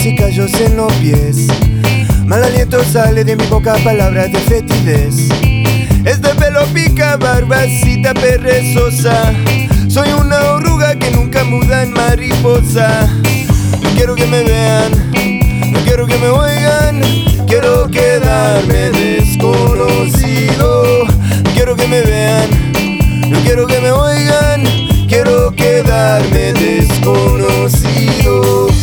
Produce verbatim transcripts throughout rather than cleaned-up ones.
manos y callos en los pies. Mal aliento sale de mi boca, palabras de fetidez. Este pelo pica, barbacita perezosa. Soy una oruga que nunca muda en mariposa. No quiero que me vean, no quiero que me oigan. Quiero quedarme desconocido. No quiero que me vean, no quiero que me oigan. Quiero quedarme desconocido.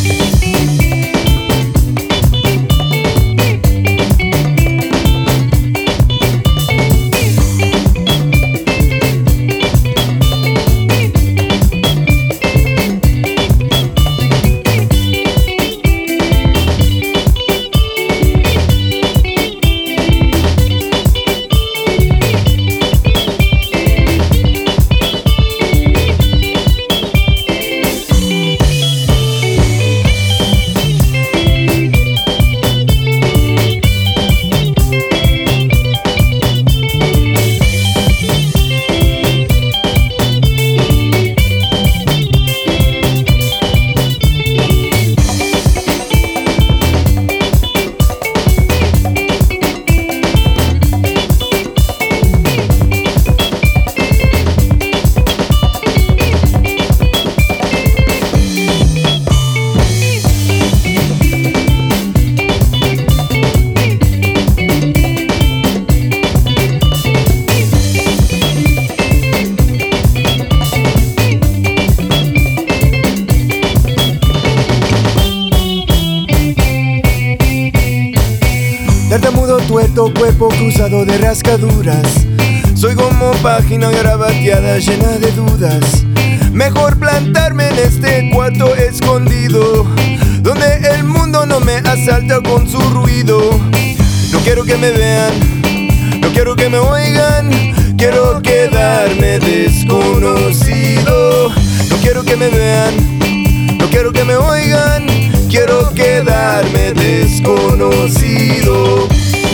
Tartamudo, tuerto, cuerpo cruzado de rascaduras. Soy como página garabateada llena de dudas. Mejor plantarme en este cuarto escondido, donde el mundo no me asalta con su ruido. No quiero que me vean, no quiero que me oigan. Quiero quedarme desconocido. No quiero que me vean, no quiero que me oigan. Quiero quedarme desconocido.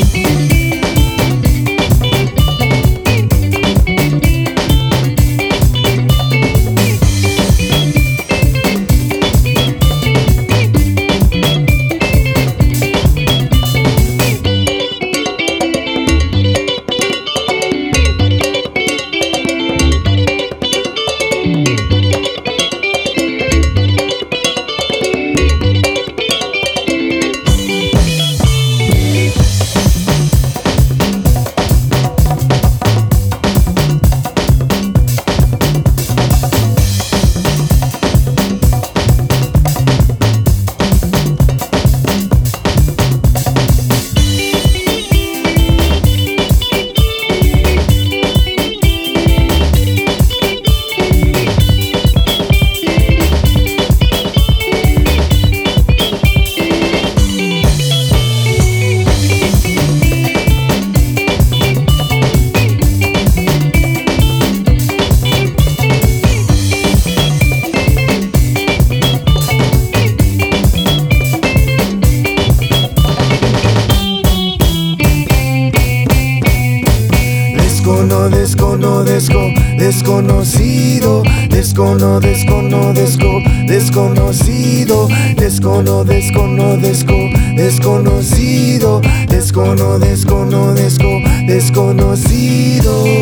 Descono, desco, desconocido, descono, descono, desco, desconocido, descono, descono, desco, desconocido, descono, descono, desco, desconocido.